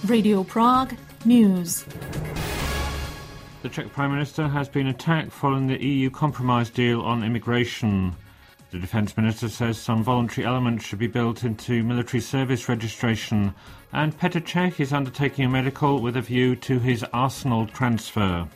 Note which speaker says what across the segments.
Speaker 1: Radio Prague News.
Speaker 2: The Czech Prime Minister has been attacked following the EU compromise deal on immigration. The Defence Minister says some voluntary elements should be built into military service registration, and Petr Cech is undertaking a medical with a view to his Arsenal transfer.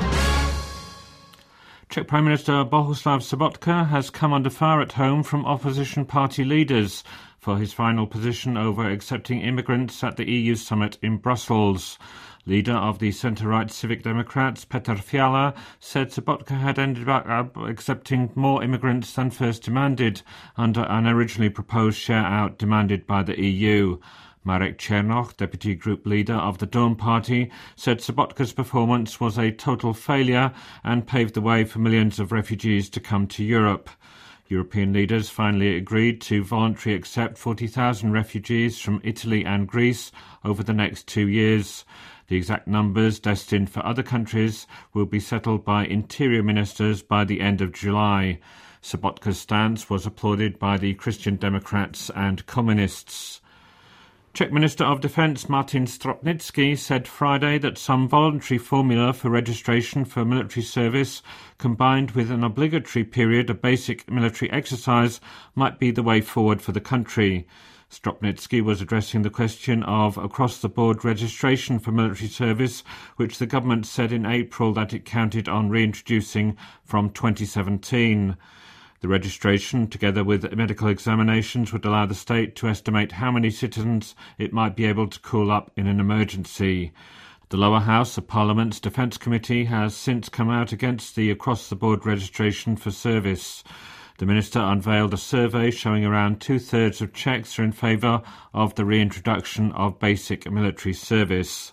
Speaker 2: Czech Prime Minister Bohuslav Sobotka has come under fire at home from opposition party leaders for his final position over accepting immigrants at the EU summit in Brussels. Leader of the centre-right Civic Democrats, Petr Fiala, said Sobotka had ended up accepting more immigrants than first demanded under an originally proposed share-out demanded by the EU. Marek Černoch, deputy group leader of the Dawn Party, said Sobotka's performance was a total failure and paved the way for millions of refugees to come to Europe. European leaders finally agreed to voluntarily accept 40,000 refugees from Italy and Greece over the next 2 years. The exact numbers destined for other countries will be settled by interior ministers by the end of July. Sobotka's stance was applauded by the Christian Democrats and Communists. Czech Minister of Defence Martin Stropnický said Friday that some voluntary formula for registration for military service combined with an obligatory period of basic military exercise might be the way forward for the country. Stropnický was addressing the question of across-the-board registration for military service, which the government said in April that it counted on reintroducing from 2017. The registration, together with medical examinations, would allow the state to estimate how many citizens it might be able to call up in an emergency. The lower house of Parliament's Defence Committee has since come out against the across-the-board registration for service. The minister unveiled a survey showing around 2/3 of Czechs are in favour of the reintroduction of basic military service.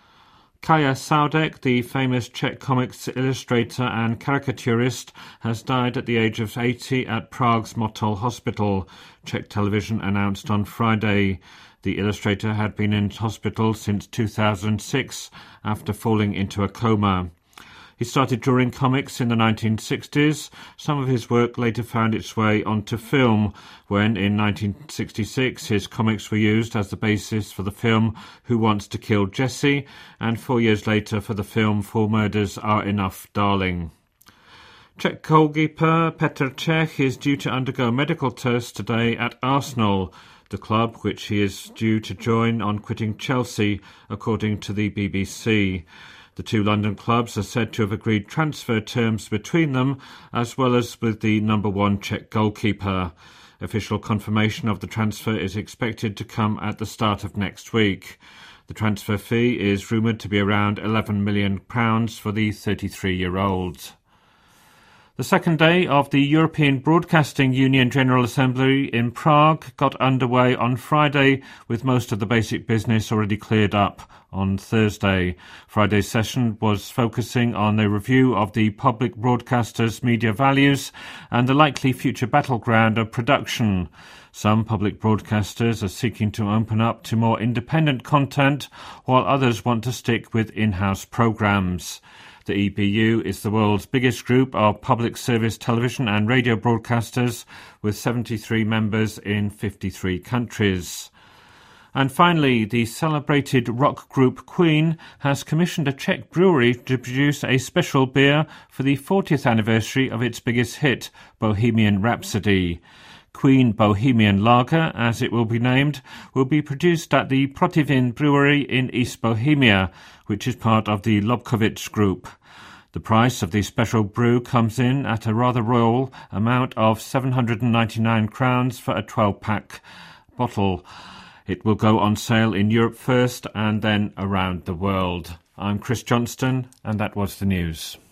Speaker 2: Kaja Saudek, the famous Czech comics illustrator and caricaturist, has died at the age of 80 at Prague's Motol Hospital, Czech television announced on Friday. The illustrator had been in hospital since 2006 after falling into a coma. He started drawing comics in the 1960s. Some of his work later found its way onto film, when in 1966 his comics were used as the basis for the film Who Wants to Kill Jesse, and 4 years later for the film Four Murders Are Enough, Darling. Czech goalkeeper Petr Cech is due to undergo a medical test today at Arsenal, the club which he is due to join on quitting Chelsea, according to the BBC. The two London clubs are said to have agreed transfer terms between them, as well as with the number one Czech goalkeeper. Official confirmation of the transfer is expected to come at the start of next week. The transfer fee is rumoured to be around £11 million for the 33-year-old. The second day of the European Broadcasting Union General Assembly in Prague got underway on Friday, with most of the basic business already cleared up on Thursday. Friday's session was focusing on a review of the public broadcasters' media values and the likely future battleground of production. Some public broadcasters are seeking to open up to more independent content, while others want to stick with in-house programmes. The EBU is the world's biggest group of public service television and radio broadcasters, with 73 members in 53 countries. And finally, the celebrated rock group Queen has commissioned a Czech brewery to produce a special beer for the 40th anniversary of its biggest hit, Bohemian Rhapsody. Queen Bohemian Lager, as it will be named, will be produced at the Protivin Brewery in East Bohemia, which is part of the Lobkowicz Group. The price of the special brew comes in at a rather royal amount of 799 crowns for a 12-pack bottle. It will go on sale in Europe first and then around the world. I'm Chris Johnston, and that was the news.